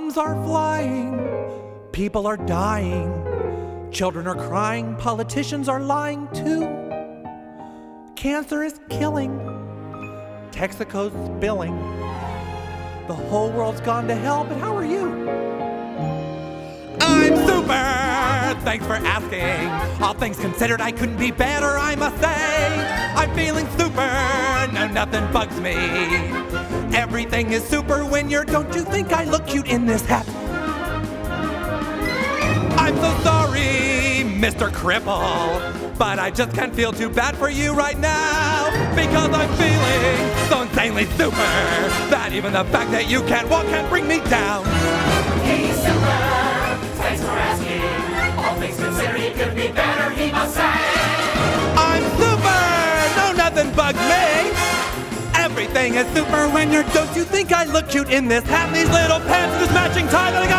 Bombs are flying, people are dying, children are crying, politicians are lying too. Cancer is killing, Texaco's spilling. The whole world's gone to hell, but how are you? I'm super! Thanks for asking. All things considered, I couldn't be better, I must say. I'm feeling super, no, nothing bugs me. Everything is super when you're, don't you think I look cute in this hat? I'm so sorry, Mr. Cripple, but I just can't feel too bad for you right now, because I'm feeling so insanely super that even the fact that you can't walk can't bring me down. He's super, thanks for asking. All things considered, he could be better, he must say. I'm super, no, nothing bugs me. Everything is super when you're, don't you think I look cute in this hat, these little pants, this matching tie that I got